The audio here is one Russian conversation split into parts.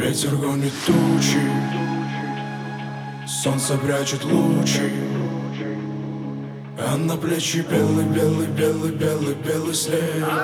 Ветер гонит тучи, солнце прячет лучи, а на плечи белый, белый, белый, белый, белый снег.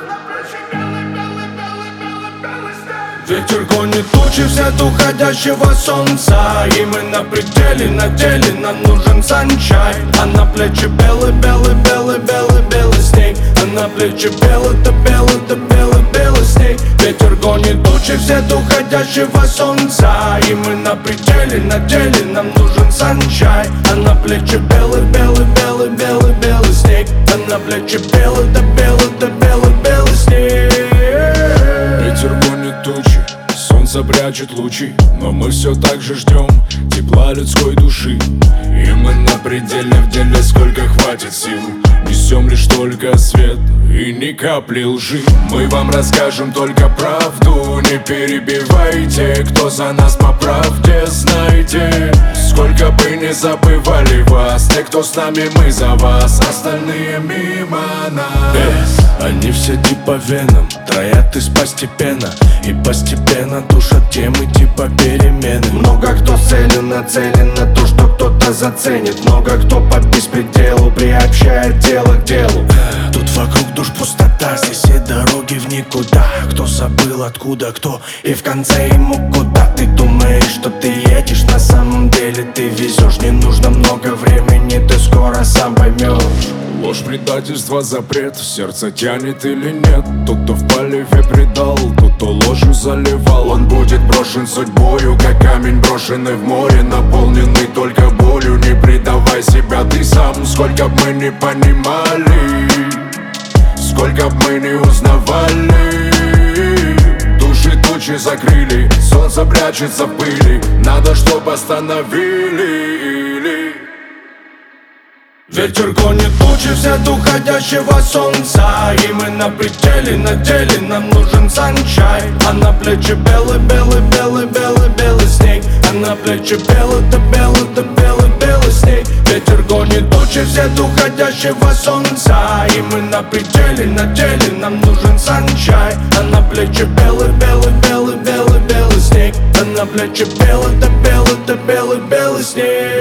Ветер гонит тучи вслед уходящего солнца, и мы на пределе, на деле, нам нужен санчай. А на плечи белый, белый, белый, белый, белый снег. А на плечи белый, да белый, да белый, белый снег. Ветер гонит тучи вслед уходящего солнца, и мы на пределе, на деле, нам нужен санчай. А на плечи белый, белый, белый, белый, белый снег. А на плечи белый, да белый, да белый, белый снег. Ветер гонит тучи, солнце прячет лучи, но мы все так же ждем тепла людской души. И мы на пределе, в деле сколько хватит сил, несем лишь только свет и ни капли лжи. Мы вам расскажем только правду, не перебивайте. Кто за нас по правде, знайте. Сколько бы не забывали вас, те, кто с нами, мы за вас, остальные мимо нас. Они все типа веном, троят из постепенно, и постепенно душат темы типа перемены. Много кто целен, нацелен на то, что кто-то заценит. Много кто по беспределу приобщает дело к делу. Тут вокруг душ пустота, здесь все дороги в никуда. Кто забыл откуда кто, и в конце ему куда. Ты думаешь, что ты едешь, на самом деле ты везешь. Не нужно много времени, ты скоро сам поймешь. Ложь, предательство, запрет, сердце тянет или нет. Тот, кто в поливе предал, тот, кто ложью заливал, он будет брошен судьбою, как камень, брошенный в море, наполненный только болью. Не предавай себя ты сам, сколько б мы не понимали, сколько б мы не узнавали. Души тучи закрыли, солнце прячется в пыли, надо, чтоб остановили. Ветер гонит тучи вслед уходящего солнца, и мы на пределе, на деле, нам нужен санчай. А на плечи белый, белый, белый, белый, белый снег. А на плечи белый, да белый, да белый, белый снег. Ветер гонит тучи вслед уходящего солнца, и мы на пределе, на деле, нам нужен санчай. А на плечи белый, белый, белый, белый, белый снег. А на плечи белый, да белый, да белый, белый снег.